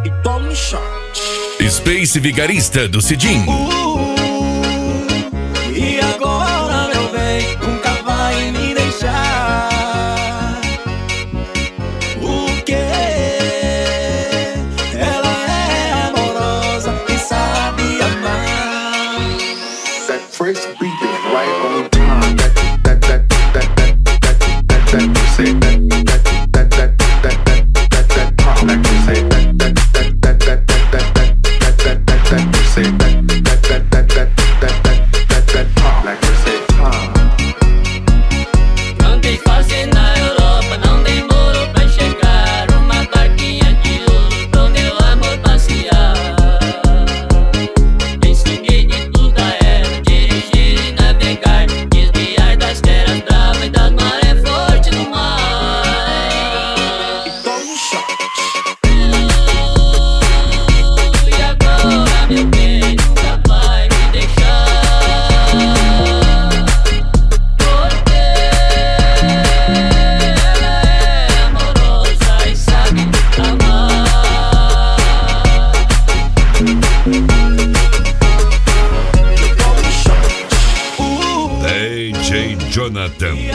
e tome shot. Space Vigarista do Cidinho. E agora, meu bem, nunca vai me deixar. O quê? Ela é amorosa e sabe amar. That first beat is right on time. That you say that pop like you say that you say that pop like you say pop. Andei fase na Europa, não demorou pra chegar. Uma barquinha de ouro pro meu amor passear. Ensinei de tudo a ela, dirigir e navegar, desviar das terras bravas e das marés fortes no mar. E tome shot. E agora, meu bem, nunca vai me deixar. Porque ela é amorosa e sabe amar. E tome shot. DJ Jonathan.